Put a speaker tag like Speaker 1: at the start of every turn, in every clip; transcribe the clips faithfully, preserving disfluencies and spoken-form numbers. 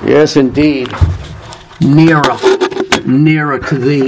Speaker 1: Yes, indeed. Nearer, nearer to thee.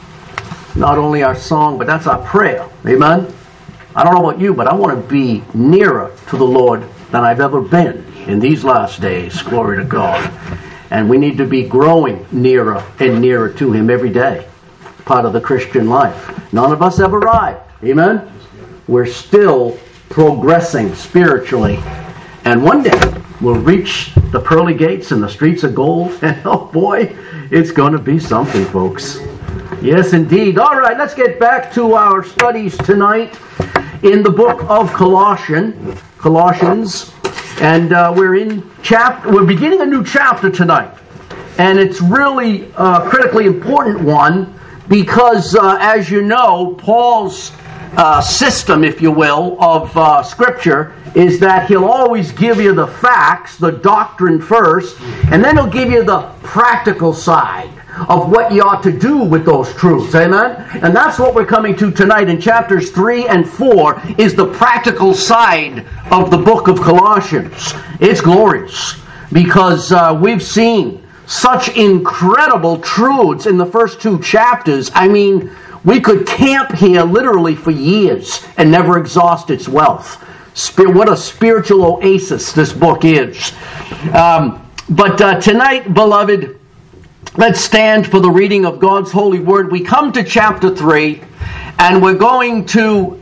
Speaker 1: Not only our song, but that's our prayer. Amen? I don't know about you, but I want to be nearer to the Lord than I've ever been in these last days. Glory to God. And we need to be growing nearer and nearer to Him every day. Part of the Christian life. None of us have arrived. Amen? We're still progressing spiritually. And one day, we'll reach the pearly gates and the streets of gold. And oh boy, it's going to be something, folks. Yes, indeed. All right, let's get back to our studies tonight in the book of Colossians. Colossians. And uh, we're in chapter, we're beginning a new chapter tonight. And it's really a critically important one because, uh, as you know, Paul's uh, system, if you will, of uh, Scripture is that he'll always give you the facts, the doctrine first, and then he'll give you the practical side of what you ought to do with those truths. Amen? And that's what we're coming to tonight in chapters three and four is the practical side of the book of Colossians. It's glorious because uh, we've seen such incredible truths in the first two chapters. I mean, we could camp here literally for years and never exhaust its wealth. What a spiritual oasis this book is. Um, but uh, tonight, beloved, let's stand for the reading of God's holy word. We come to chapter three, and we're going to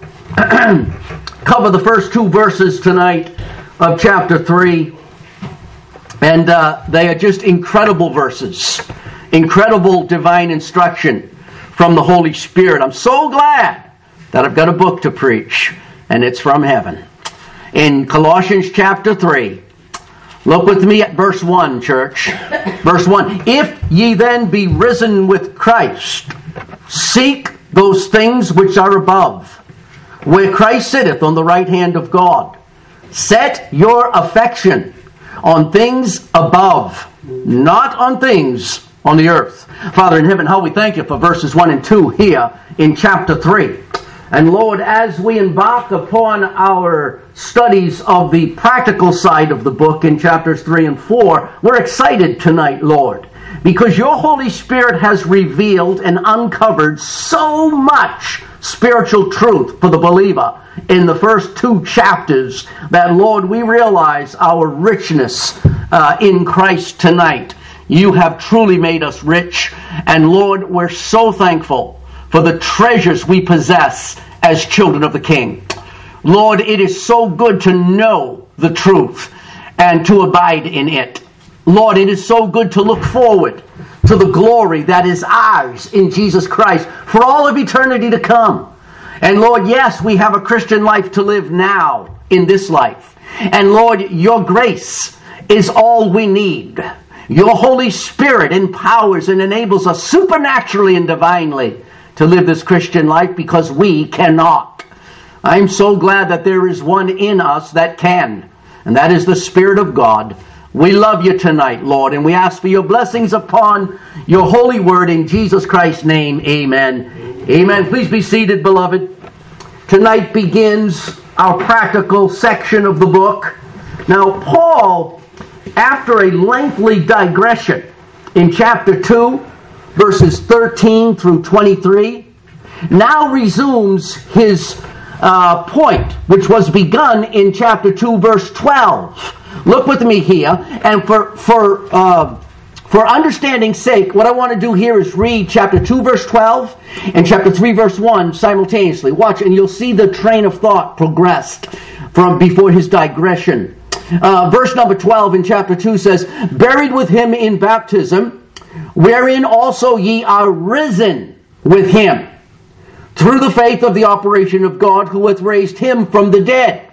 Speaker 1: cover the first two verses tonight of chapter three. And uh, they are just incredible verses. Incredible divine instruction from the Holy Spirit. I'm so glad that I've got a book to preach, and it's from heaven. In Colossians chapter three, look with me at verse one, church. Verse one. If ye then be risen with Christ, seek those things which are above, where Christ sitteth on the right hand of God. Set your affection on things above, not on things on the earth. Father in heaven, how we thank you for verses one and two here in chapter three. And Lord, as we embark upon our studies of the practical side of the book in chapters three and four, we're excited tonight, Lord, because your Holy Spirit has revealed and uncovered so much spiritual truth for the believer in the first two chapters that, Lord, we realize our richness uh, in Christ tonight. You have truly made us rich, and Lord, we're so thankful for the treasures we possess as children of the King. Lord, it is so good to know the truth and to abide in it. Lord, it is so good to look forward to the glory that is ours in Jesus Christ for all of eternity to come. And Lord, yes, we have a Christian life to live now in this life. And Lord, your grace is all we need. Your Holy Spirit empowers and enables us supernaturally and divinely to live this Christian life because we cannot. I'm so glad that there is one in us that can, and that is the Spirit of God. We love you tonight, Lord, and we ask for your blessings upon your holy word in Jesus Christ's name. Amen. Amen. Please be seated, beloved. Tonight begins our practical section of the book. Now, Paul, after a lengthy digression in chapter two, verses thirteen through twenty-three, now resumes his uh, point, which was begun in chapter two, verse twelve. Look with me here, and for for uh, for understanding's sake, what I want to do here is read chapter two, verse twelve, and chapter three, verse one simultaneously. Watch, and you'll see the train of thought progressed from before his digression. Uh, verse number twelve in chapter two says, "Buried with him in baptism, wherein also ye are risen with him, through the faith of the operation of God, who hath raised him from the dead.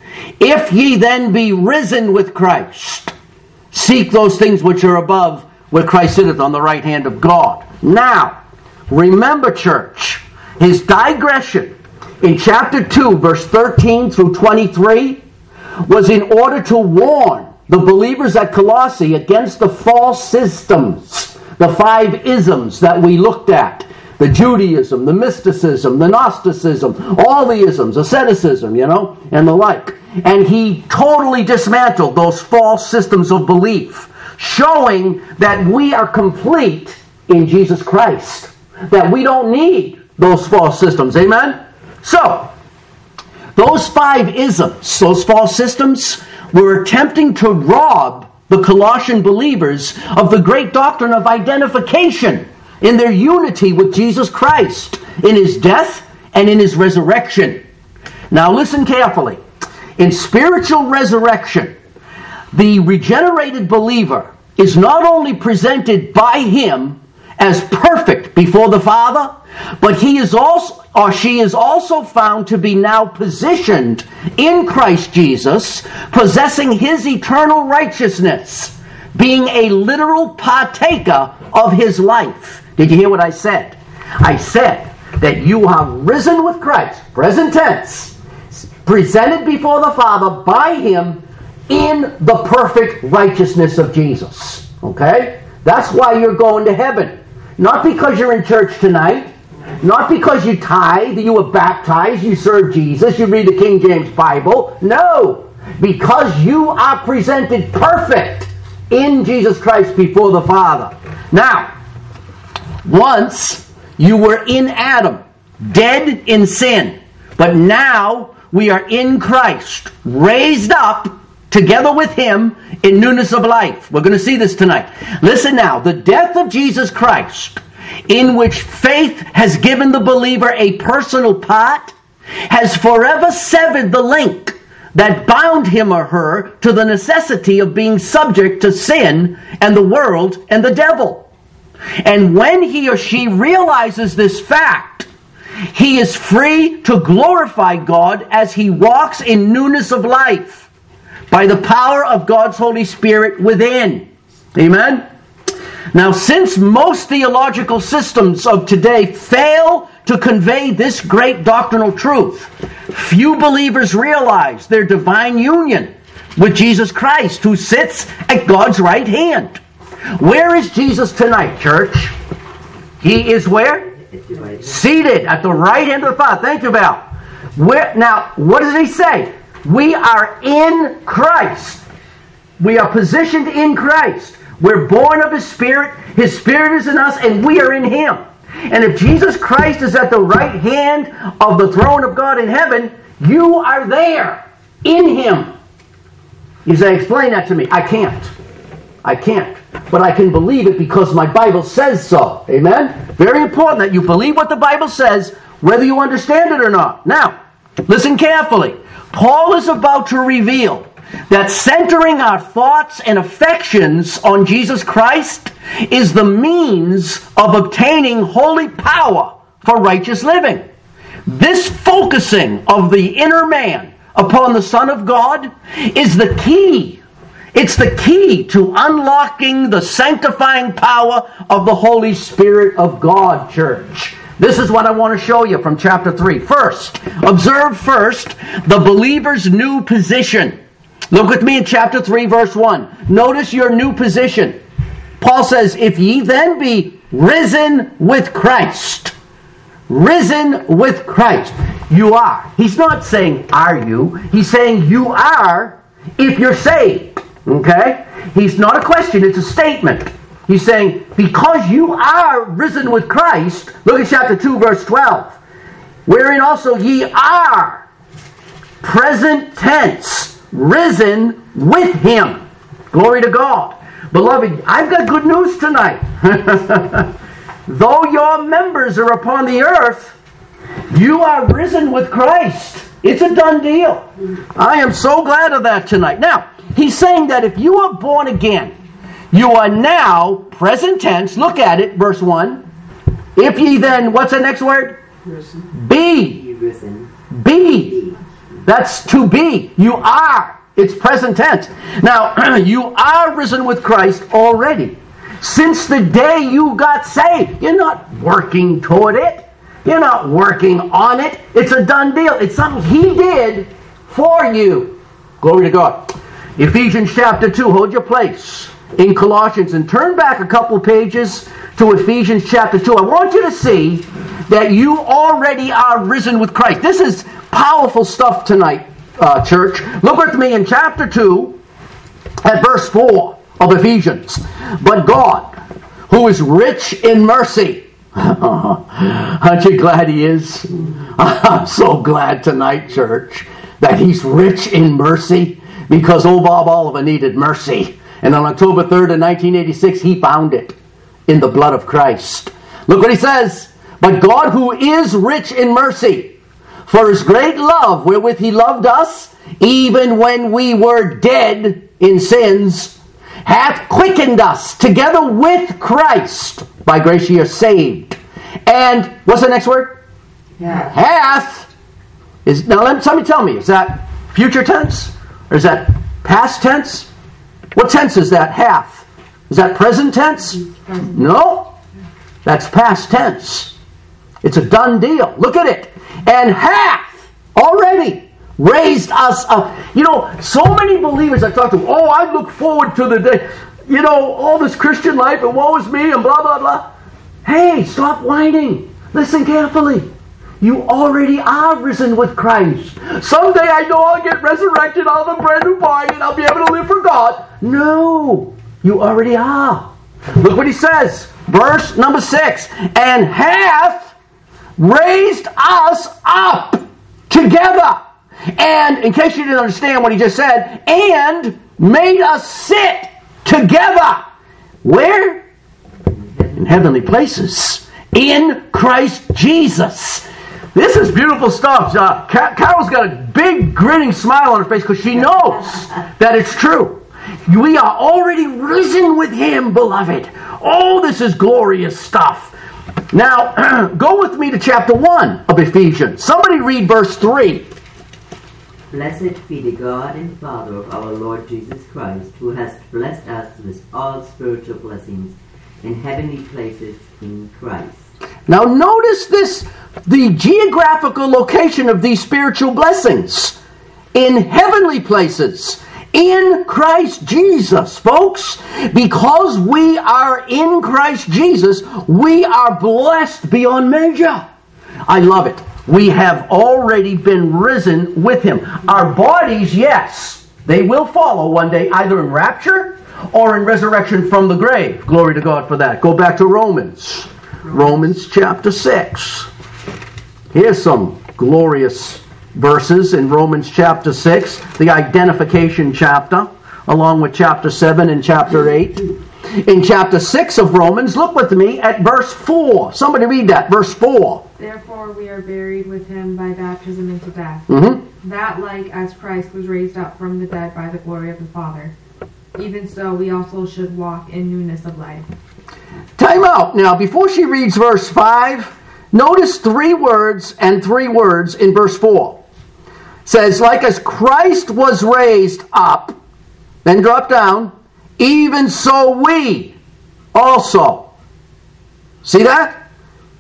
Speaker 1: If ye then be risen with Christ, seek those things which are above, where Christ sitteth on the right hand of God." Now, remember, church, his digression in chapter two, verse thirteen through twenty-three, was in order to warn the believers at Colossae against the false systems, the five isms that we looked at. The Judaism, the mysticism, the Gnosticism, all the isms, asceticism, you know, and the like. And he totally dismantled those false systems of belief showing that we are complete in Jesus Christ, that we don't need those false systems. Amen? So, those five isms, those false systems, were attempting to rob the Colossian believers of the great doctrine of identification in their unity with Jesus Christ, in His death and in His resurrection. Now listen carefully. In spiritual resurrection, the regenerated believer is not only presented by Him as perfect before the Father, but he is also, or she is also found to be now positioned in Christ Jesus, possessing His eternal righteousness, being a literal partaker of His life. Did you hear what I said? I said that you are risen with Christ, present tense, presented before the Father by Him in the perfect righteousness of Jesus. Okay? That's why you're going to heaven. Not because you're in church tonight, not because you tithe, you were baptized, you serve Jesus, you read the King James Bible. No! Because you are presented perfect in Jesus Christ before the Father. Now, once you were in Adam, dead in sin, but now we are in Christ, raised up together with Him in newness of life. We're going to see this tonight. Listen now, the death of Jesus Christ, in which faith has given the believer a personal part, has forever severed the link that bound him or her to the necessity of being subject to sin and the world and the devil. And when he or she realizes this fact, he is free to glorify God as he walks in newness of life by the power of God's Holy Spirit within. Amen? Now, since most theological systems of today fail to convey this great doctrinal truth, few believers realize their divine union with Jesus Christ, who sits at God's right hand. Where is Jesus tonight, church? He is where? Seated at the right hand of the Father. Thank you, Val. Where, now, what does he say? We are in Christ. We are positioned in Christ. We're born of His Spirit. His Spirit is in us, and we are in Him. And if Jesus Christ is at the right hand of the throne of God in heaven, you are there in Him. You say, explain that to me. I can't. I can't. But I can believe it because my Bible says so. Amen? Very important that you believe what the Bible says, whether you understand it or not. Now, listen carefully. Paul is about to reveal that centering our thoughts and affections on Jesus Christ is the means of obtaining holy power for righteous living. This focusing of the inner man upon the Son of God is the key. It's the key to unlocking the sanctifying power of the Holy Spirit of God, church. This is what I want to show you from chapter three. First, observe first the believer's new position. Look with me in chapter three, verse one. Notice your new position. Paul says, if ye then be risen with Christ. Risen with Christ. You are. He's not saying, are you? He's saying, you are if you're saved. Okay? He's not a question, it's a statement. He's saying, because you are risen with Christ, look at chapter two, verse twelve. Wherein also ye are, present tense, risen with Him. Glory to God. Beloved, I've got good news tonight. Though your members are upon the earth, you are risen with Christ. It's a done deal. I am so glad of that tonight. Now, he's saying that if you are born again, you are now, present tense, look at it, verse one. If ye then, what's the next word? Be. Be. That's to be. You are. It's present tense. Now, you are risen with Christ already. Since the day you got saved. You're not working toward it. You're not working on it. It's a done deal. It's something He did for you. Glory to God. Ephesians chapter two. Hold your place in Colossians and turn back a couple pages to Ephesians chapter two. I want you to see that you already are risen with Christ. This is powerful stuff tonight, uh, church. Look with me in chapter two at verse four. of Ephesians. But God, who is rich in mercy. Aren't you glad He is? I'm so glad tonight, church, that He's rich in mercy, because old Bob Oliver needed mercy. And on October third of nineteen eighty-six, he found it in the blood of Christ. Look what he says. But God, who is rich in mercy, for His great love wherewith He loved us, even when we were dead in sins, hath quickened us together with Christ. By grace ye are saved. And what's the next word?
Speaker 2: Yeah.
Speaker 1: Hath. Is, now let somebody tell me, is that future tense? Or is that past tense? What tense is that? Hath. Is that present tense? No. That's past tense. It's a done deal. Look at it. And hath already raised us up. You know, so many believers I've talked to, oh, I look forward to the day, you know, all this Christian life and woe is me and blah, blah, blah. Hey, stop whining. Listen carefully. You already are risen with Christ. Someday I know I'll get resurrected, I'll have a brand new body, and I'll be able to live for God. No, you already are. Look what he says. Verse number six. And hath raised us up together. And, in case you didn't understand what he just said, and made us sit together. Where? In heavenly places. In Christ Jesus. This is beautiful stuff. Uh, Carol's got a big grinning smile on her face because she knows that it's true. We are already risen with Him, beloved. Oh, this is glorious stuff. Now, go with me to chapter one of Ephesians. Somebody read verse three.
Speaker 2: Blessed be the God and Father of our Lord Jesus Christ, who has blessed us with all spiritual blessings in heavenly places in Christ.
Speaker 1: Now notice this, the geographical location of these spiritual blessings. In heavenly places. In Christ Jesus, folks. Because we are in Christ Jesus, we are blessed beyond measure. I love it. We have already been risen with Him. Our bodies, yes, they will follow one day, either in rapture or in resurrection from the grave. Glory to God for that. Go back to Romans. Romans chapter six. Here's some glorious verses in Romans chapter six, the identification chapter, along with chapter seven and chapter eight. In chapter six of Romans, look with me at verse four. Somebody read that, verse four.
Speaker 3: Therefore we are buried with Him by baptism into death,
Speaker 1: Mm-hmm.
Speaker 3: that like as Christ was raised up from the dead by the glory of the Father, even so we also should walk in newness of life.
Speaker 1: Time out. Now, before she reads verse five, notice three words and three words in verse four. It says, like as Christ was raised up, then drop down, even so we also. See that?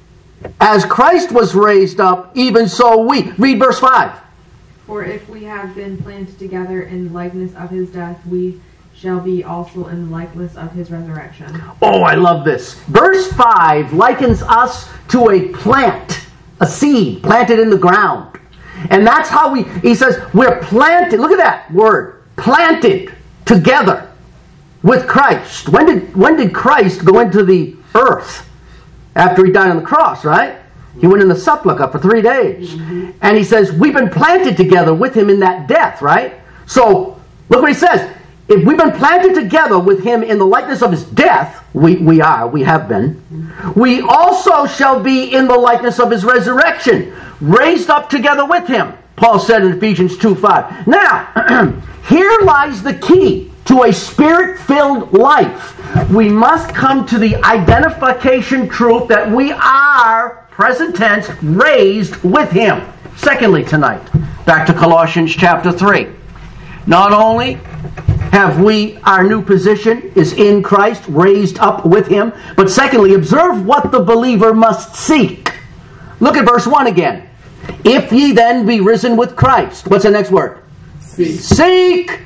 Speaker 1: As Christ was raised up, even so we. Read verse five.
Speaker 3: For if we have been planted together in the likeness of His death, we shall be also in the likeness of His resurrection.
Speaker 1: Oh, I love this. Verse five likens us to a plant, a seed planted in the ground. And that's how we, he says, we're planted. Look at that word, planted together with Christ. When did, when did Christ go into the earth? After He died on the cross, right? He went in the sepulchre for three days. Mm-hmm. And he says, we've been planted together with Him in that death, right? So, look what he says. If we've been planted together with Him in the likeness of His death, we, we are, we have been, we also shall be in the likeness of His resurrection, raised up together with Him, Paul said in Ephesians two five. Now, here lies the key to a Spirit-filled life. We must come to the identification truth that we are, present tense, raised with Him. Secondly tonight, back to Colossians chapter three. Not only have we, our new position is in Christ, raised up with Him, but secondly, observe what the believer must seek. Look at verse one again. If ye then be risen with Christ. What's the next word?
Speaker 2: Seek.
Speaker 1: Seek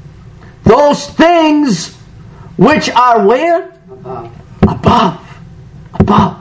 Speaker 1: those things which are where?
Speaker 2: Above.
Speaker 1: Above. Above.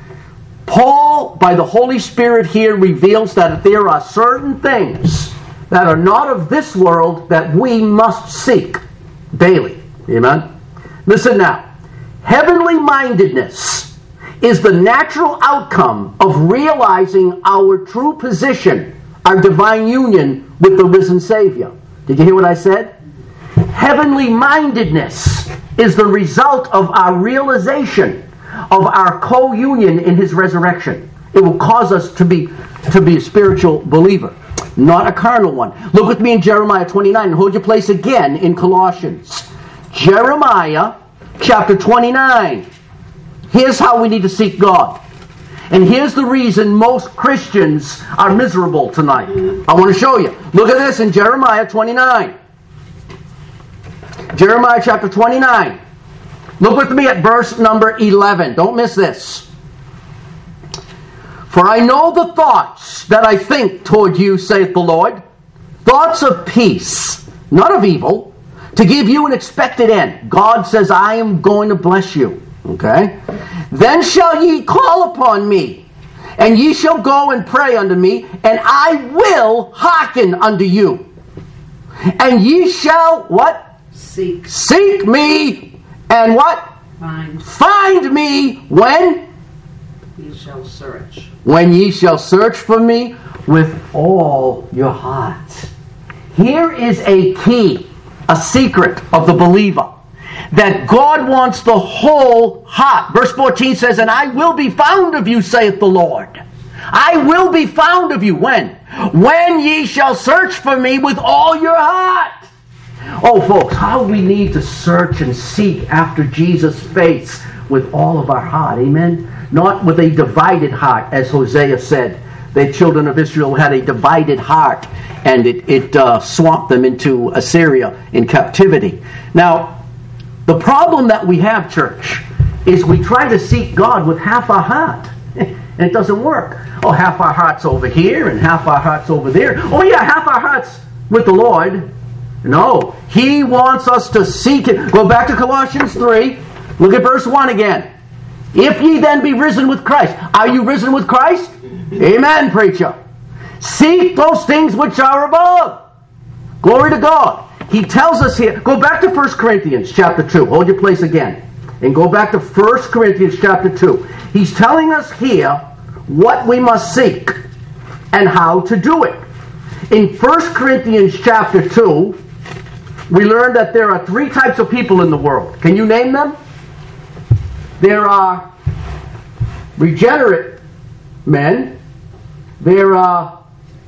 Speaker 1: Paul, by the Holy Spirit here, reveals that there are certain things that are not of this world that we must seek daily. Amen? Listen now. Heavenly mindedness is the natural outcome of realizing our true position, our divine union with the risen Savior. Did you hear what I said? Heavenly mindedness is the result of our realization of our co-union in His resurrection. It will cause us to be, to be a spiritual believer, not a carnal one. Look with me in Jeremiah twenty-nine and hold your place again in Colossians. Jeremiah chapter twenty-nine. Here's how we need to seek God. And here's the reason most Christians are miserable tonight. I want to show you. Look at this in Jeremiah twenty-nine. Jeremiah chapter twenty-nine. Look with me at verse number eleven. Don't miss this. For I know the thoughts that I think toward you, saith the Lord, thoughts of peace, not of evil, to give you an expected end. God says, I am going to bless you. Okay? Then shall ye call upon me, and ye shall go and pray unto me, and I will hearken unto you. And ye shall, what?
Speaker 4: Seek.
Speaker 1: Seek me, and what?
Speaker 4: Find.
Speaker 1: Find me, when?
Speaker 4: Ye shall search.
Speaker 1: When ye shall search for me with all your heart. Here is a key, a secret of the believer, that God wants the whole heart. Verse fourteen says, and I will be found of you, saith the Lord. I will be found of you. When? When ye shall search for me with all your heart. Oh, folks, how we need to search and seek after Jesus' face with all of our heart. Amen? Not with a divided heart, as Hosea said. The children of Israel had a divided heart, and it, it uh, swamped them into Assyria in captivity. Now, the problem that we have, church, is we try to seek God with half our heart. And it doesn't work. Oh, half our heart's over here and half our heart's over there. Oh, yeah, half our heart's with the Lord. No, He wants us to seek it. Go back to Colossians three. Look at verse one again. If ye then be risen with Christ. Are you risen with Christ? Amen, preacher. Seek those things which are above. Glory to God. He tells us here. Go back to First Corinthians chapter two. Hold your place again. And go back to First Corinthians chapter two. He's telling us here what we must seek and how to do it. In First Corinthians chapter two, we learn that there are three types of people in the world. Can you name them? There are regenerate men, there are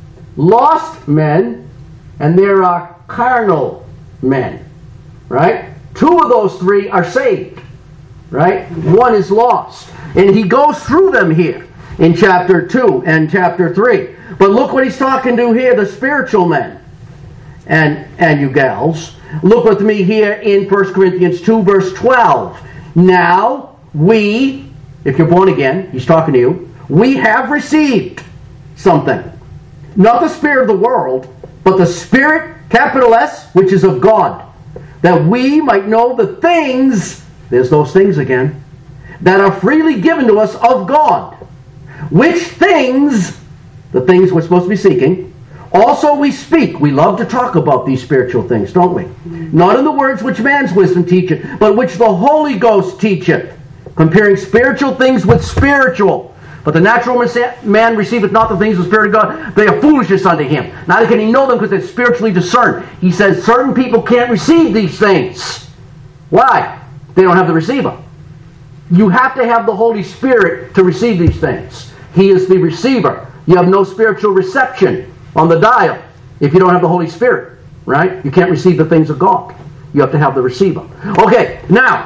Speaker 1: lost men, and there are carnal men. Right? Two of those three are saved. Right? One is lost. And he goes through them here in chapter two and chapter three. But look what he's talking to here, the spiritual men and, and you gals. Look with me here in First Corinthians two, verse twelve. Now, we, if you're born again, he's talking to you, we have received something. Not the spirit of the world, but the Spirit, capital S, which is of God, that we might know the things, there's those things again, that are freely given to us of God. Which things, the things we're supposed to be seeking, also we speak. We love to talk about these spiritual things, don't we? Mm-hmm. Not in the words which man's wisdom teacheth, but which the Holy Ghost teacheth, comparing spiritual things with spiritual. But the natural man receiveth not the things of the Spirit of God. They are foolishness unto him. Neither can he know them because they're spiritually discerned. He says certain people can't receive these things. Why? They don't have the receiver. You have to have the Holy Spirit to receive these things. He is the receiver. You have no spiritual reception on the dial if you don't have the Holy Spirit. Right? You can't receive the things of God. You have to have the receiver. Okay, now,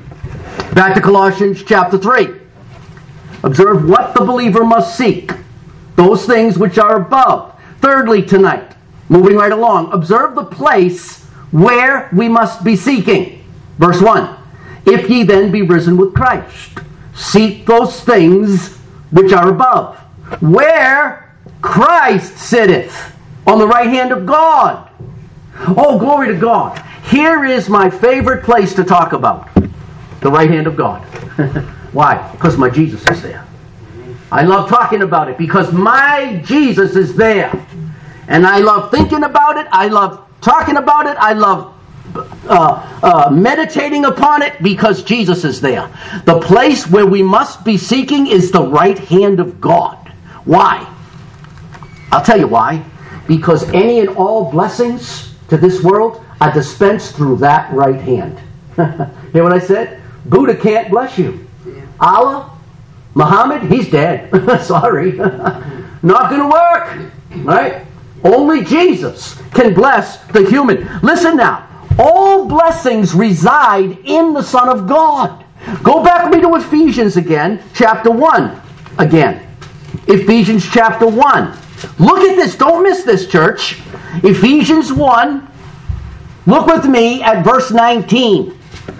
Speaker 1: back to Colossians chapter three. Observe what the believer must seek. Those things which are above. Thirdly tonight, moving right along, observe the place where we must be seeking. Verse one. If ye then be risen with Christ, seek those things which are above, where Christ sitteth on the right hand of God. Oh, glory to God. Here is my favorite place to talk about. The right hand of God. Why? Because my Jesus is there. I love talking about it because my Jesus is there. And I love thinking about it. I love talking about it. I love uh, uh, meditating upon it? Because Jesus is there. The place where we must be seeking is the right hand of God. Why? I'll tell you why. Because any and all blessings to this world are dispensed through that right hand. Hear what I said? Buddha can't bless you.
Speaker 4: Yeah.
Speaker 1: Allah, Muhammad, he's dead. Sorry. Not going to work. Right? Only Jesus can bless the human. Listen now. All blessings reside in the Son of God. Go back with me to Ephesians again, chapter one. Again. Ephesians chapter one. Look at this. Don't miss this, church. Ephesians one. Look with me at verse nineteen.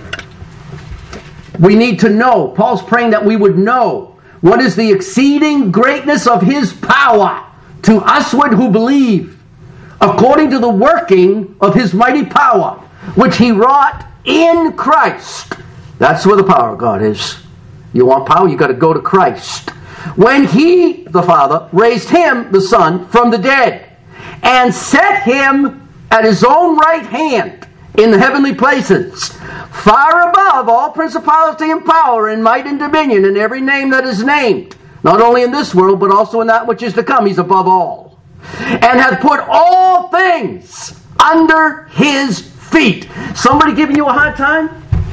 Speaker 1: We need to know. Paul's praying that we would know what is the exceeding greatness of His power to usward who believe, according to the working of His mighty power, which He wrought in Christ. That's where the power of God is. You want power? You got to go to Christ. When He, the Father, raised Him, the Son, from the dead, and set Him at His own right hand in the heavenly places, far above all principality and power and might and dominion and every name that is named, not only in this world, but also in that which is to come. He's above all. And hath put all things under His feet. Somebody giving you a hard time?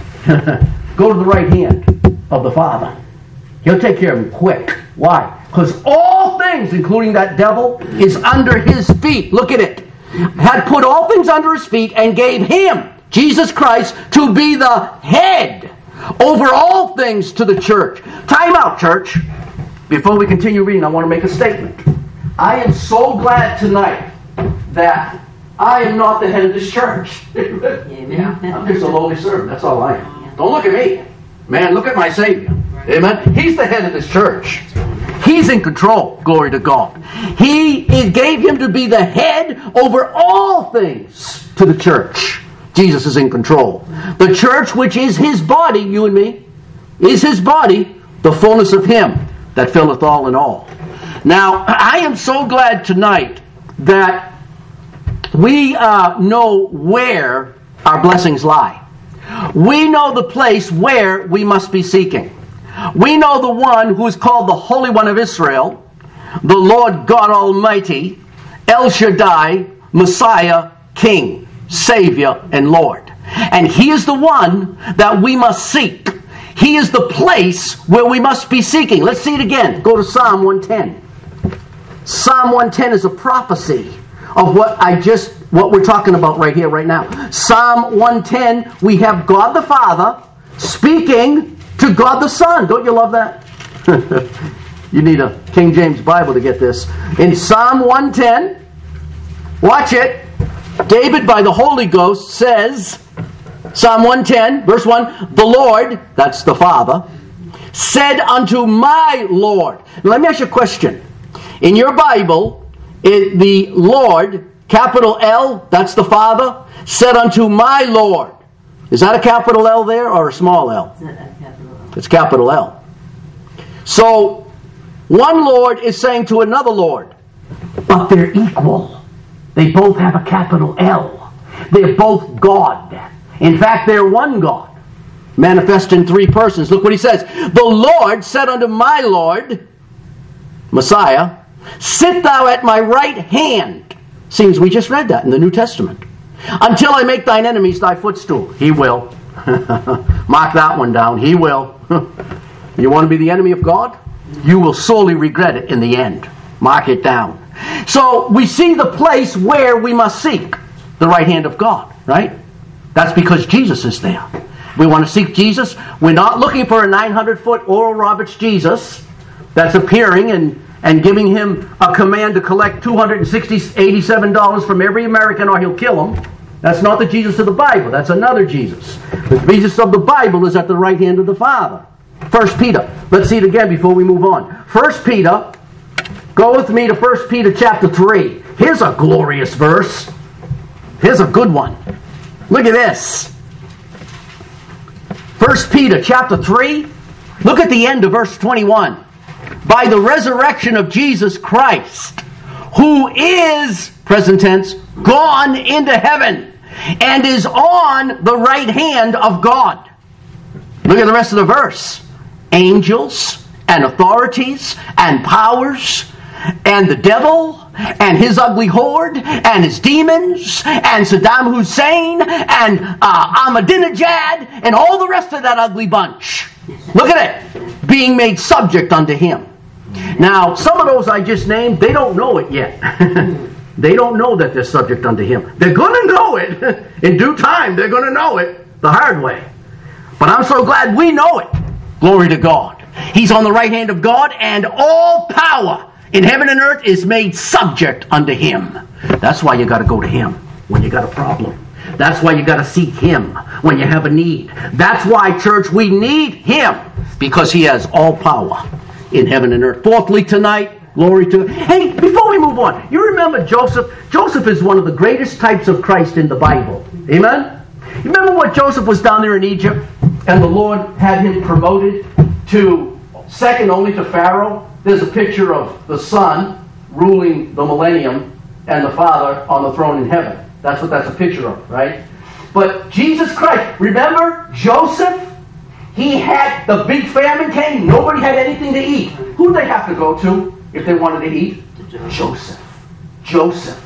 Speaker 1: Go to the right hand of the Father. He'll take care of him quick. Why? Because all things, including that devil, is under His feet. Look at it. Had put all things under His feet and gave Him, Jesus Christ, to be the head over all things to the church. Time out, church. Before we continue reading, I want to make a statement. I am so glad tonight that I am not the head of this church.
Speaker 2: Amen.
Speaker 1: I'm just a lowly servant. That's all I am. Don't look at me. Man, look at my Savior. Amen. He's the head of this church. He's in control. Glory to God. He, he gave Him to be the head over all things to the church. Jesus is in control. The church, which is His body, you and me, is His body, the fullness of Him that filleth all in all. Now, I am so glad tonight that we uh, know where our blessings lie. We know the place where we must be seeking. We know the one who is called the Holy One of Israel, the Lord God Almighty, El Shaddai, Messiah, King, Savior, and Lord. And He is the one that we must seek. He is the place where we must be seeking. Let's see it again. Go to Psalm one ten. Psalm one ten is a prophecy of what I just, what we're talking about right here, right now. Psalm one ten, we have God the Father speaking to God the Son. Don't you love that? You need a King James Bible to get this. In Psalm one ten, watch it. David, by the Holy Ghost, says, Psalm one ten, verse one, the Lord, that's the Father, said unto my Lord. Now, let me ask you a question. In your Bible, it, the Lord, capital L, that's the Father, said unto my Lord. Is that a capital L there or a small L?
Speaker 2: It's not a capital L.
Speaker 1: It's capital L. So, one Lord is saying to another Lord, but they're equal. They both have a capital L. They're both God. In fact, they're one God, manifest in three persons. Look what he says. The Lord said unto my Lord, Messiah, sit thou at my right hand. Seems we just read that in the New Testament. Until I make thine enemies thy footstool. He will. Mark that one down. He will. You want to be the enemy of God? You will sorely regret it in the end. Mark it down. So we see the place where we must seek the right hand of God, right? That's because Jesus is there. We want to seek Jesus. We're not looking for a nine hundred foot Oral Roberts Jesus that's appearing and, and giving him a command to collect two hundred eighty-seven dollars from every American or he'll kill him. That's not the Jesus of the Bible. That's another Jesus. The Jesus of the Bible is at the right hand of the Father. First Peter. Let's see it again before we move on. First Peter. Go with me to First Peter chapter three. Here's a glorious verse. Here's a good one. Look at this. First Peter chapter three. Look at the end of verse twenty-one. By the resurrection of Jesus Christ, who is, present tense, gone into heaven, and is on the right hand of God. Look at the rest of the verse. Angels and authorities and powers and the devil and his ugly horde and his demons and Saddam Hussein and uh, Ahmadinejad and all the rest of that ugly bunch. Look at it. Being made subject unto him. Now, some of those I just named, they don't know it yet. They don't know that they're subject unto him. They're going to know it. In due time, they're going to know it the hard way. But I'm so glad we know it. Glory to God. He's on the right hand of God, and all power in heaven and earth is made subject unto him. That's why you got to go to him when you got a problem. That's why you got to seek him when you have a need. That's why, church, we need him, because he has all power in heaven and earth. Fourthly tonight, glory to... Hey, before we move on, you remember Joseph? Joseph is one of the greatest types of Christ in the Bible. Amen? You remember what Joseph was down there in Egypt, and the Lord had him promoted to second only to Pharaoh? There's a picture of the Son ruling the millennium and the Father on the throne in heaven. That's what that's a picture of, right? But Jesus Christ, remember Joseph? He had, the big famine came, nobody had anything to eat. Who did they have to go to if they wanted to eat? Joseph. Joseph.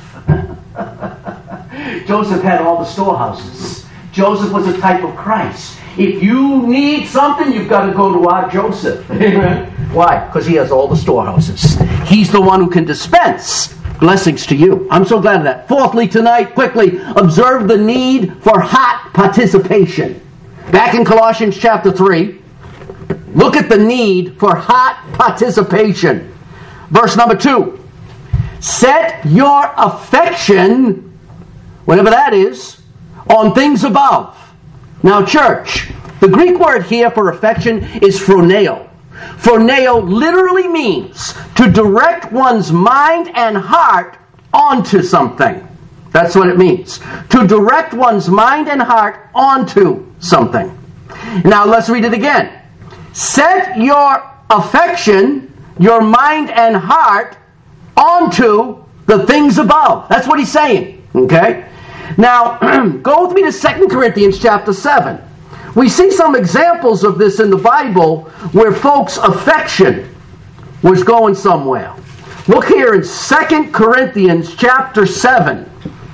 Speaker 1: Joseph had all the storehouses. Joseph was a type of Christ. If you need something, you've got to go to our Joseph. Amen. Why? Because he has all the storehouses. He's the one who can dispense blessings to you. I'm so glad of that. Fourthly, tonight, quickly, observe the need for hot participation. Back in Colossians chapter three, look at the need for hot participation. Verse number two. Set your affection, whatever that is, on things above. Now, church, the Greek word here for affection is phroneo. Phroneo literally means to direct one's mind and heart onto something. That's what it means. To direct one's mind and heart onto something. Now, let's read it again. Set your affection, your mind and heart onto the things above. That's what he's saying. Okay? Now, go with me to Second Corinthians chapter seven. We see some examples of this in the Bible where folks' affection was going somewhere. Look here in Second Corinthians chapter seven.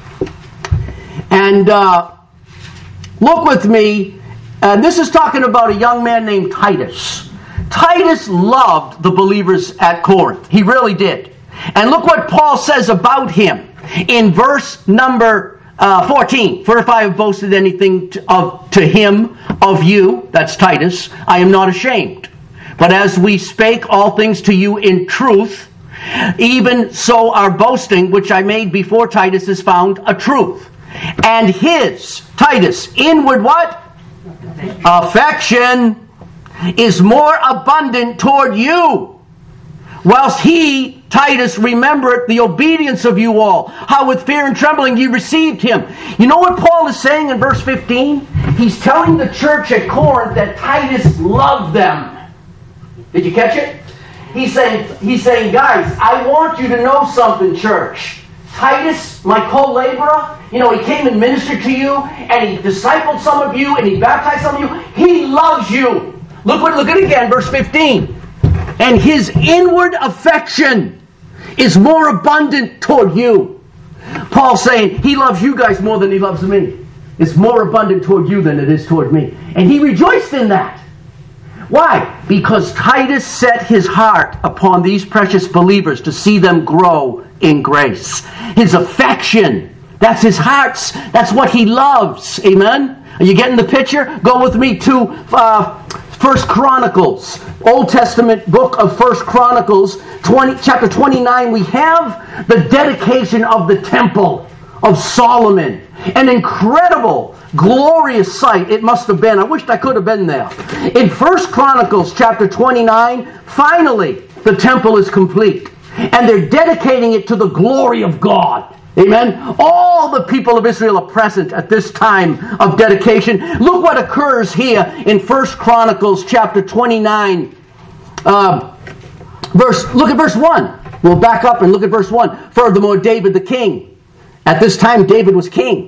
Speaker 1: And uh, look with me. And this is talking about a young man named Titus. Titus loved the believers at Corinth. He really did. And look what Paul says about him in verse number Uh, fourteen, for if I have boasted anything to, of, to him of you, that's Titus, I am not ashamed. But as we spake all things to you in truth, even so our boasting, which I made before Titus, is found a truth. And his, Titus, inward what? Affection, Affection is more abundant toward you. Whilst he, Titus, remembered the obedience of you all, how with fear and trembling ye received him. You know what Paul is saying in verse fifteen? He's telling the church at Corinth that Titus loved them. Did you catch it? He's saying, he's saying, guys, I want you to know something, church. Titus, my co-laborer, you know, he came and ministered to you, and he discipled some of you, and he baptized some of you. He loves you. Look what, look at it again, verse fifteen. And his inward affection is more abundant toward you. Paul's saying he loves you guys more than he loves me. It's more abundant toward you than it is toward me. And he rejoiced in that. Why? Because Titus set his heart upon these precious believers to see them grow in grace. His affection, that's his heart's, that's what he loves. Amen? Are you getting the picture? Go with me to uh, First Chronicles, Old Testament book of First Chronicles, twenty, chapter twenty-nine. We have the dedication of the temple of Solomon. An incredible, glorious sight it must have been. I wished I could have been there. In First Chronicles chapter twenty-nine, finally the temple is complete. And they're dedicating it to the glory of God. Amen. All the people of Israel are present at this time of dedication. Look what occurs here in First Chronicles chapter twenty-nine. Uh, verse. Look at verse one. We'll back up and look at verse one. Furthermore, David the king. At this time, David was king.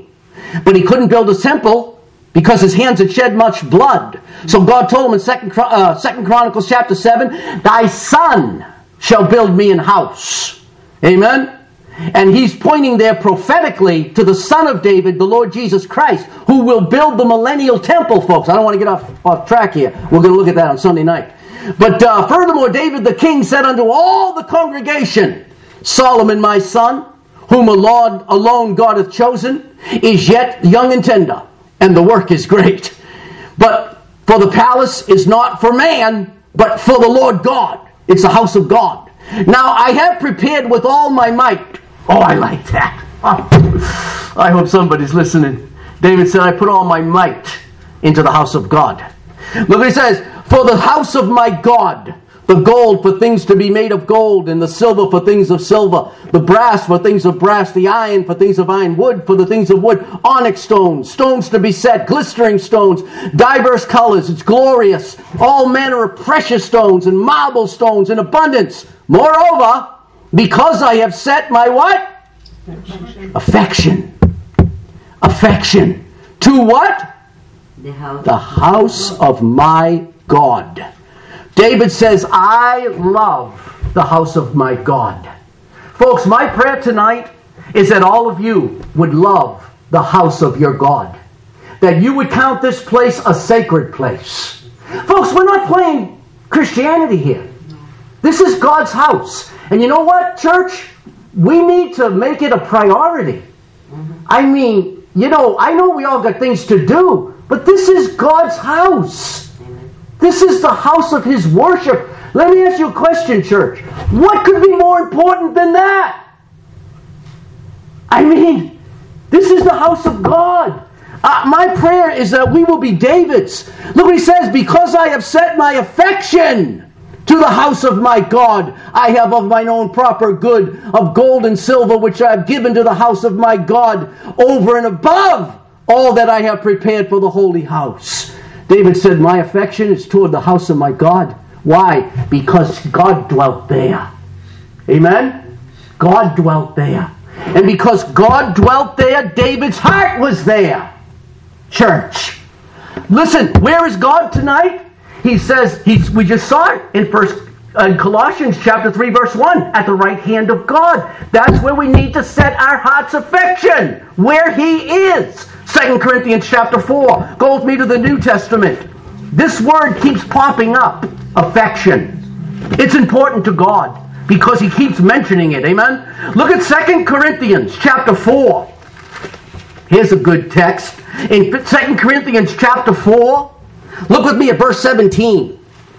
Speaker 1: But he couldn't build a temple because his hands had shed much blood. So God told him in Second uh, Second Chronicles chapter seven, thy son shall build me an house. Amen? And he's pointing there prophetically to the Son of David, the Lord Jesus Christ, who will build the millennial temple, folks. I don't want to get off, off track here. We're going to look at that on Sunday night. But uh, furthermore, David the king said unto all the congregation, Solomon my son, whom a Lord alone God hath chosen, is yet young and tender, and the work is great. But for the palace is not for man, but for the Lord God. It's the house of God. Now I have prepared with all my might. Oh, I like that. Oh, I hope somebody's listening. David said, I put all my might into the house of God. Look what he says. For the house of my God, the gold for things to be made of gold, and the silver for things of silver, the brass for things of brass, the iron for things of iron, wood for the things of wood, onyx stones, stones to be set, glistering stones, diverse colors, it's glorious, all manner of precious stones, and marble stones in abundance. Moreover, because I have set my what?
Speaker 3: Affection.
Speaker 1: Affection. Affection. To what?
Speaker 2: The house,
Speaker 1: The house of my God. David says, I love the house of my God. Folks, my prayer tonight is that all of you would love the house of your God. That you would count this place a sacred place. Folks, we're not playing Christianity here. This is God's house. And you know what, church? We need to make it a priority. I mean, you know, I know we all got things to do, but this is God's house. This is the house of His worship. Let me ask you a question, church. What could be more important than that? I mean, this is the house of God. Uh, my prayer is that we will be David's. Look what he says, because I have set my affection to the house of my God, I have of mine own proper good of gold and silver, which I have given to the house of my God, over and above all that I have prepared for the holy house. David said, my affection is toward the house of my God. Why? Because God dwelt there. Amen? God dwelt there. And because God dwelt there, David's heart was there. Church. Listen, where is God tonight? He says, he's, we just saw it in First uh, Colossians chapter three, verse one, at the right hand of God. That's where we need to set our heart's affection, where He is. Second Corinthians chapter four. Go with me to the New Testament. This word keeps popping up, affection. It's important to God because He keeps mentioning it. Amen? Look at Second Corinthians chapter four. Here's a good text. In Second Corinthians chapter four, look with me at verse seventeen.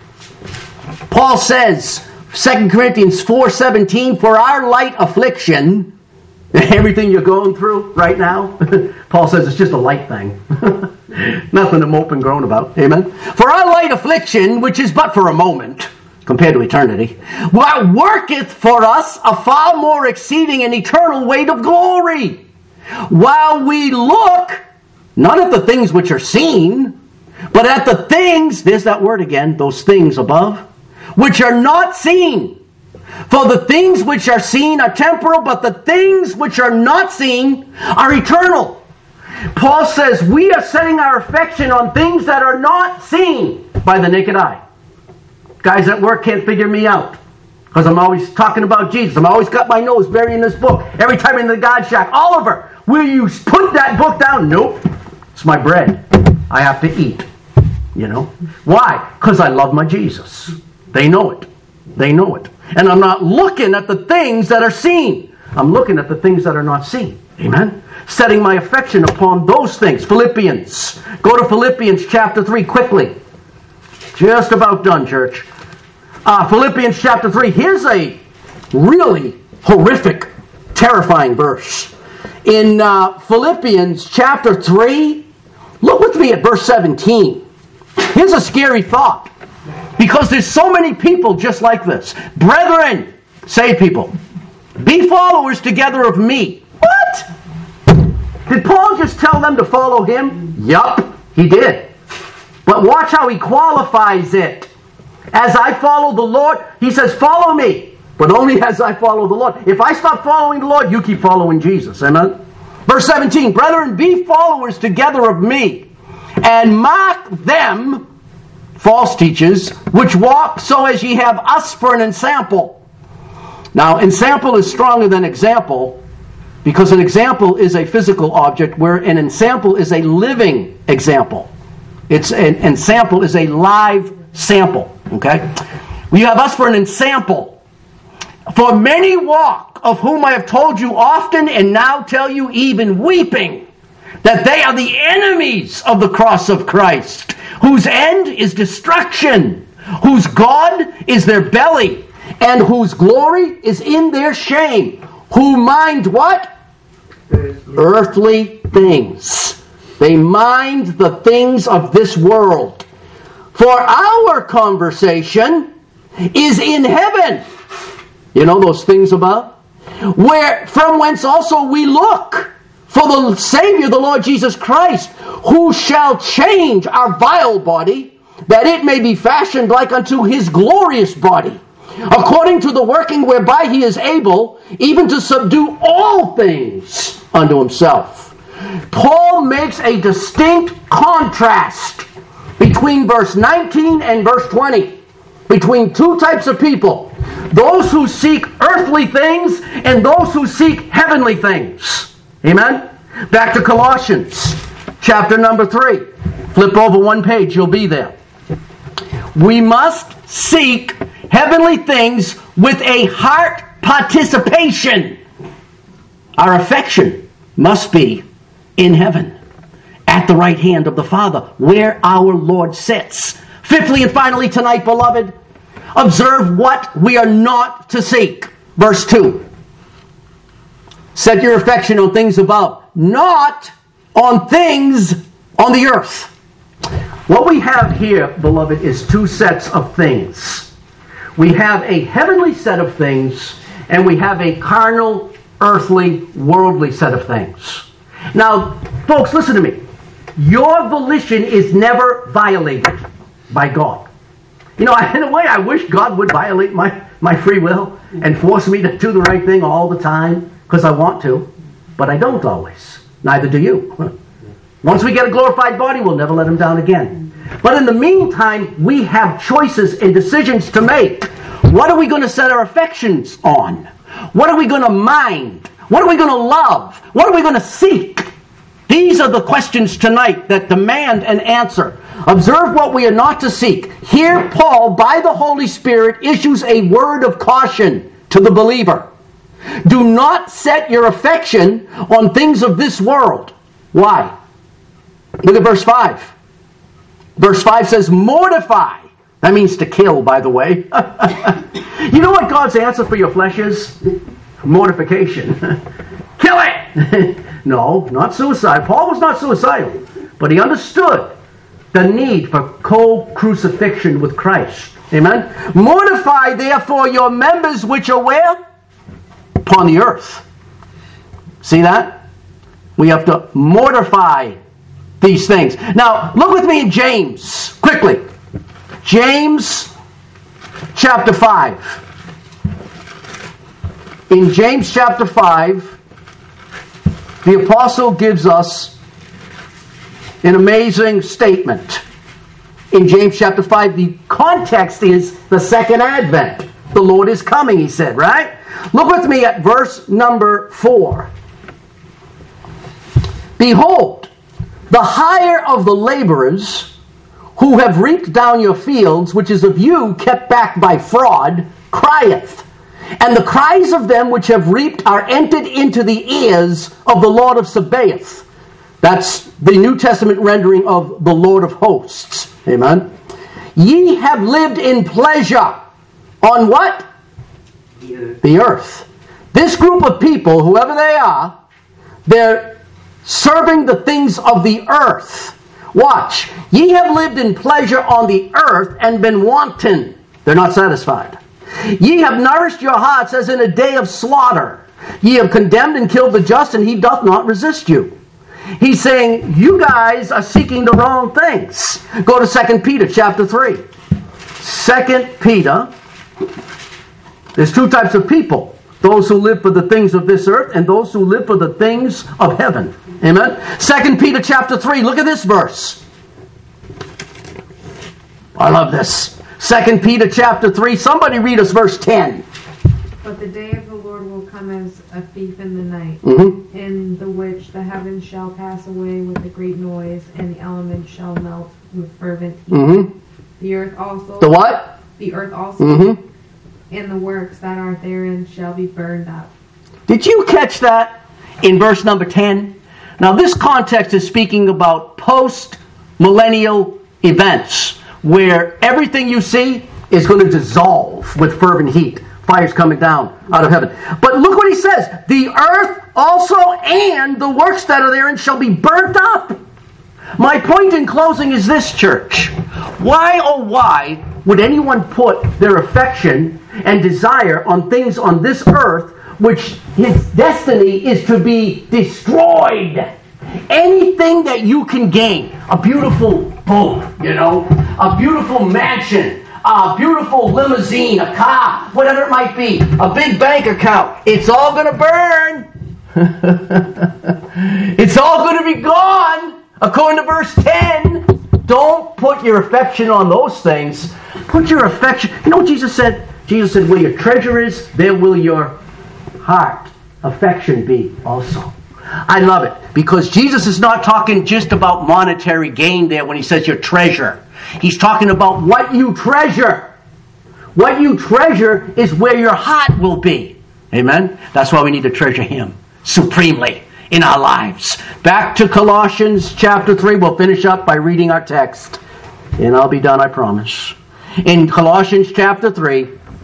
Speaker 1: Paul says, Second Corinthians four seventeen, for our light affliction, everything you're going through right now, Paul says it's just a light thing. Nothing to mope and groan about. Amen? For our light affliction, which is but for a moment, compared to eternity, what worketh for us a far more exceeding and eternal weight of glory, while we look not at the things which are seen, but at the things, there's that word again, those things above, which are not seen. For the things which are seen are temporal, but the things which are not seen are eternal. Paul says we are setting our affection on things that are not seen by the naked eye. Guys at work can't figure me out because I'm always talking about Jesus. I'm always got my nose buried in this book. Every time in the God Shack, Oliver, will you put that book down? Nope. It's my bread. I have to eat. You know? Why? Because I love my Jesus. They know it. They know it. And I'm not looking at the things that are seen. I'm looking at the things that are not seen. Amen? Setting my affection upon those things. Philippians. Go to Philippians chapter three quickly. Just about done, church. Uh, Philippians chapter three. Here's a really horrific, terrifying verse. In uh, Philippians chapter three, look with me at verse seventeen. Here's a scary thought. Because there's so many people just like this. Brethren, say people, be followers together of me. What? Did Paul just tell them to follow him? Yup, he did. But watch how he qualifies it. As I follow the Lord, he says, follow me. But only as I follow the Lord. If I stop following the Lord, you keep following Jesus. Amen? Verse seventeen, brethren, be followers together of me, and mark them, false teachers, which walk so as ye have us for an ensample. Now, ensample is stronger than example, because an example is a physical object, where an ensample is a living example. It's an ensample is a live sample. Okay? You have us for an ensample. For many walk, of whom I have told you often, and now tell you even weeping, that they are the enemies of the cross of Christ, whose end is destruction, whose God is their belly, and whose glory is in their shame, who mind what?
Speaker 2: Earthly.
Speaker 1: Earthly things. They mind the things of this world. For our conversation is in heaven. You know those things above? Where, from whence also we look for the Savior, the Lord Jesus Christ, who shall change our vile body, that it may be fashioned like unto his glorious body, according to the working whereby he is able even to subdue all things unto himself. Paul makes a distinct contrast between verse nineteen and verse twenty, between two types of people: those who seek earthly things and those who seek heavenly things. Amen? Back to Colossians, chapter number three. Flip over one page, you'll be there. We must seek heavenly things with a heart participation. Our affection must be in heaven, at the right hand of the Father, where our Lord sits. Fifthly and finally tonight, beloved, observe what we are not to seek. Verse two. Set your affection on things above, not on things on the earth. What we have here, beloved, is two sets of things. We have a heavenly set of things, and we have a carnal, earthly, worldly set of things. Now, folks, listen to me. Your volition is never violated by God. You know, in a way, I wish God would violate my, my free will and force me to do the right thing all the time, because I want to, but I don't always. Neither do you. Once we get a glorified body, we'll never let him down again. But in the meantime, we have choices and decisions to make. What are we going to set our affections on? What are we going to mind? What are we going to love? What are we going to seek? These are the questions tonight that demand an answer. Observe what we are not to seek. Here, Paul, by the Holy Spirit, issues a word of caution to the believer. Do not set your affection on things of this world. Why? Look at verse five. Verse five says, mortify. That means to kill, by the way. You know what God's answer for your flesh is? Mortification. Kill it! No, not suicide. Paul was not suicidal, but he understood the need for co-crucifixion with Christ. Amen? Mortify, therefore, your members which are where? Upon the earth. See that? We have to mortify these things. Now, look with me in James, quickly. James chapter five. In James chapter five, the apostle gives us an amazing statement. In James chapter five, the context is the second advent. The Lord is coming, he said, right? Look with me at verse number four. Behold, the hire of the laborers who have reaped down your fields, which is of you kept back by fraud, crieth. And the cries of them which have reaped are entered into the ears of the Lord of Sabaoth. That's the New Testament rendering of the Lord of hosts. Amen. Ye have lived in pleasure. On what?
Speaker 2: The earth.
Speaker 1: The earth. This group of people, whoever they are, they're serving the things of the earth. Watch. Ye have lived in pleasure on the earth and been wanton. They're not satisfied. Ye have nourished your hearts as in a day of slaughter. Ye have condemned and killed the just, and he doth not resist you. He's saying, you guys are seeking the wrong things. Go to Second Peter chapter three. Second Peter. There's two types of people. those who live for the things of this earth and those who live for the things of heaven. Amen. Second Peter chapter three. Look at this verse. I love this. Second Peter chapter three. Somebody read us verse ten.
Speaker 3: But the day of the Lord will come as a thief in the night,
Speaker 1: Mm-hmm.
Speaker 3: in the which the heavens shall pass away with a great noise, and the elements shall melt with fervent heat.
Speaker 1: Mm-hmm.
Speaker 3: The earth also.
Speaker 1: The what?
Speaker 3: The earth also.
Speaker 1: Mm-hmm.
Speaker 3: And the works that are therein shall be burned up.
Speaker 1: Did you catch that in verse number ten? Now this context is speaking about post-millennial events where everything you see is going to dissolve with fervent heat. Fire's coming down out of heaven. But look what he says. The earth also and the works that are therein shall be burnt up. My point in closing is this, church. Why, oh why, would anyone put their affection and desire on things on this earth which his destiny is to be destroyed? Anything that you can gain, a beautiful boat, you know, a beautiful mansion, a beautiful limousine, a car, whatever it might be, a big bank account, it's all going to burn. It's all going to be gone, according to verse ten. Don't put your affection on those things. Put your affection... You know what Jesus said? Jesus said, where your treasure is, there will your heart, affection be also. I love it, because Jesus is not talking just about monetary gain there when he says your treasure. He's talking about what you treasure. What you treasure is where your heart will be. Amen? That's why we need to treasure Him supremely in our lives. Back to Colossians chapter three. We'll finish up by reading our text. And I'll be done, I promise. In Colossians chapter three,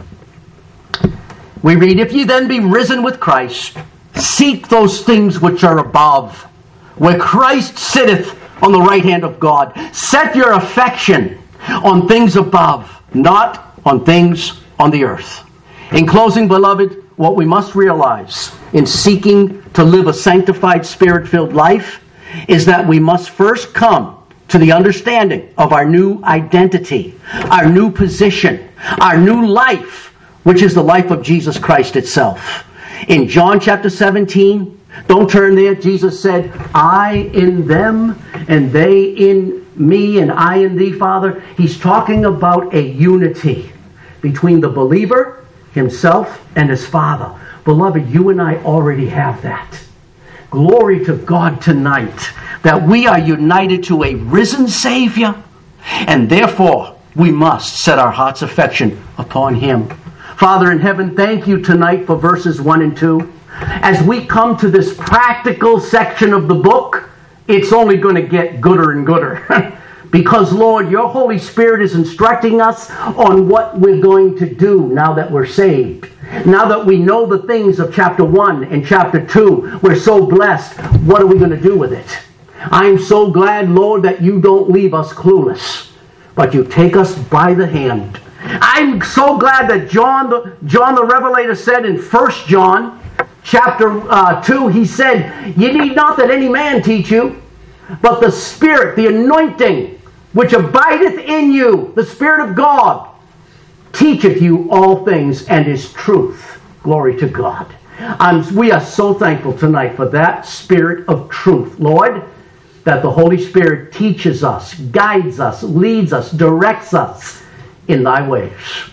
Speaker 1: we read, if ye then be risen with Christ, seek those things which are above, where Christ sitteth on the right hand of God. Set your affection on things above, not on things on the earth. In closing, beloved, what we must realize in seeking to live a sanctified, Spirit-filled life is that we must first come to the understanding of our new identity, our new position, our new life, which is the life of Jesus Christ itself. In John chapter seventeen, don't turn there, Jesus said, I in them and they in me and I in thee, Father. He's talking about a unity between the believer, himself, and his Father. Beloved, you and I already have that. Glory to God tonight that we are united to a risen Savior, and therefore we must set our heart's affection upon Him. Father in heaven, thank you tonight for verses one and two. As we come to this practical section of the book, it's only going to get gooder and gooder. Because, Lord, your Holy Spirit is instructing us on what we're going to do now that we're saved. Now that we know the things of chapter one and chapter two, we're so blessed. What are we going to do with it? I'm so glad, Lord, that you don't leave us clueless, but you take us by the hand. I'm so glad that John the, John the Revelator said in First John chapter uh, two, he said, ye need not that any man teach you, but the Spirit, the anointing, which abideth in you, the Spirit of God, teacheth you all things and is truth. Glory to God. Um, we are so thankful tonight for that Spirit of truth, Lord, that the Holy Spirit teaches us, guides us, leads us, directs us in thy ways.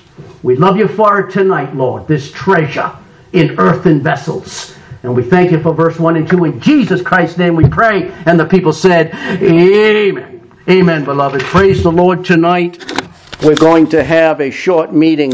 Speaker 1: We love you for it tonight, Lord, this treasure in earthen vessels. And we thank you for verse one and two. In Jesus Christ's name we pray. And the people said, amen. Amen, beloved. Praise the Lord tonight. We're going to have a short meeting